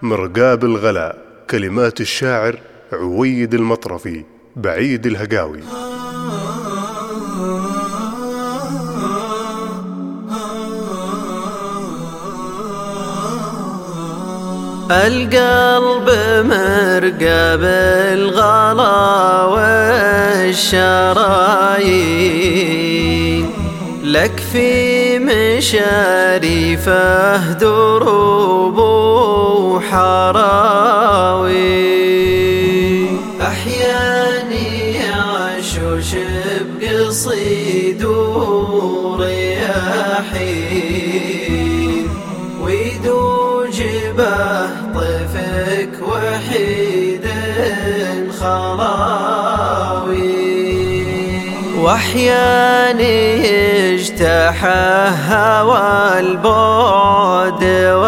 مرقاب الغلا، كلمات الشاعر عويد المطرفي بعيد الهقاوي. القلب مرقاب الغلا والشرايين، لك في مشاريفه دروب وحراوي، أحياني يعشوش بقصيد ورياحين، ويدوج به طيفك وحيد خلاوي، واحياني يجتاحه هوى البعد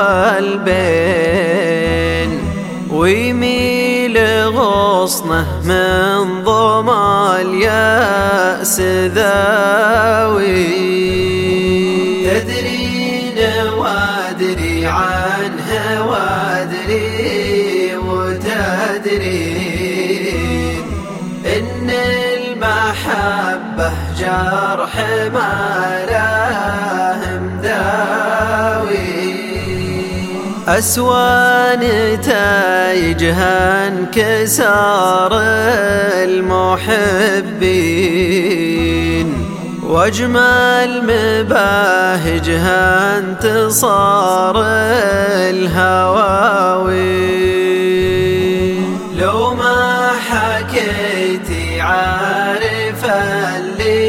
والبين، ويميل غصنه من ظما اليأس ذاوي. تدرين وادري عنه وادري وتدرين إن المحبة جرح ما له مداوي، أسوى نتايجها انكسار المحبين، واجمل مباهجها انتصار الهواوي. لو ما حكيتي عارف اللي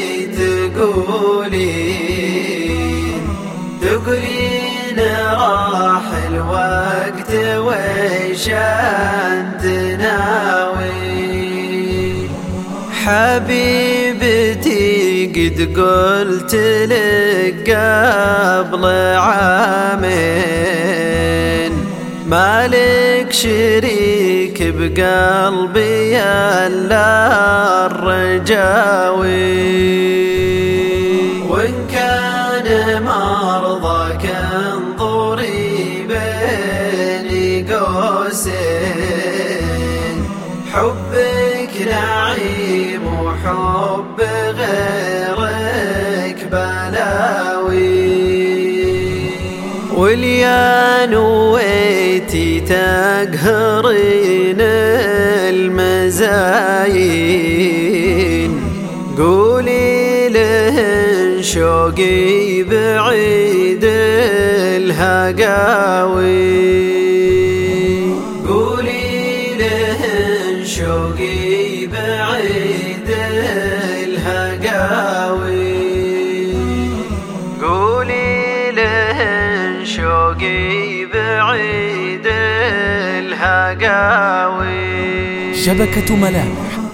تقولين راح الوقت ويش انت ناوي. حبيبتي قد قلت لك قبل عامين، مالك شريك بقلبي الا الرجاوي، وإن كان مرضاك انظري بين قوسين، حبك نعيم وحب غيرك بلاوي، واليا نويتي تقهرين المزاين، قولي لهن شوقي بعيد الهقاوي، قولي لهن شوقي بعيد الهقاوي، قولي لهن شوقي بعيد الهقاوي. شبكة ملامح